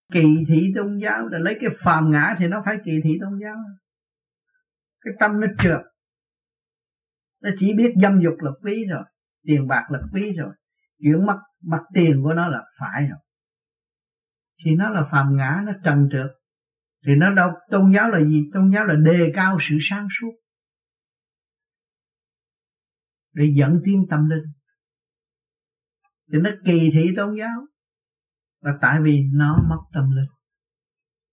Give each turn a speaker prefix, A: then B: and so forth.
A: Kỳ thị tôn giáo là lấy cái phàm ngã thì nó phải kỳ thị tôn giáo. Cái tâm nó trượt, nó chỉ biết dâm dục là quý rồi, tiền bạc là quý rồi, chuyện mất tiền của nó là phải rồi. Thì nó là phàm ngã, nó trần trượt. Thì nó đâu, tôn giáo là gì? Tôn giáo là đề cao sự sáng suốt để dẫn tiến tâm linh. Thì nó kỳ thị tôn giáo là tại vì nó mất tâm linh.